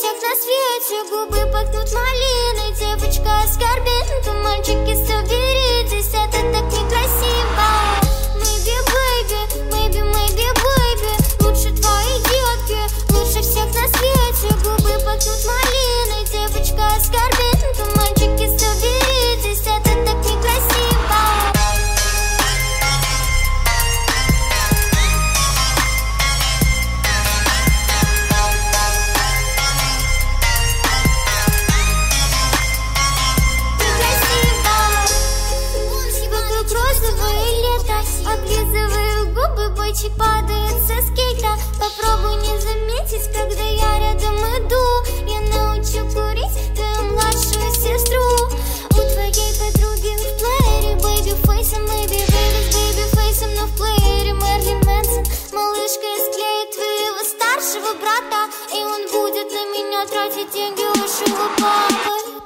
всех на свете, губы пахнут малиной. Девочка оскорбит, мальчики, соберитесь, это так некрасиво. Maybe, baby, maybe, maybe, baby, лучше твои детки, лучше всех на свете. Губы пахнут малиной, девочка оскорбит, мальчики, соберитесь, это так некрасиво. Облизываю губы, бойчик падает со скейта. Попробуй не заметить, когда я рядом иду. Я научу курить твою младшую сестру. У твоей подруги в плеере baby фейсом, maybe baby с baby фейсом, но в плеере Мерлин Мэнсон. Малышка склеит твоего старшего брата, и он будет на меня тратить деньги уши лопатой.